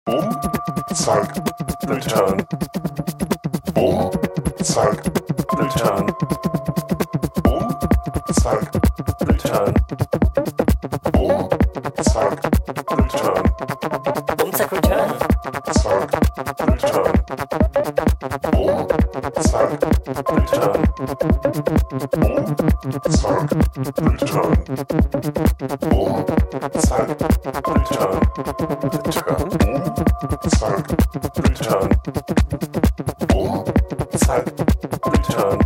Boom, zack, return. Boom, zack, return. Boom, zack, return. Boom, zack, return. Boom, zack, return. Zack, return. Boom, zack, return. Boom, zack, return. Boom, zack, return. Return. Boom, zack, return. Boom, zack, return.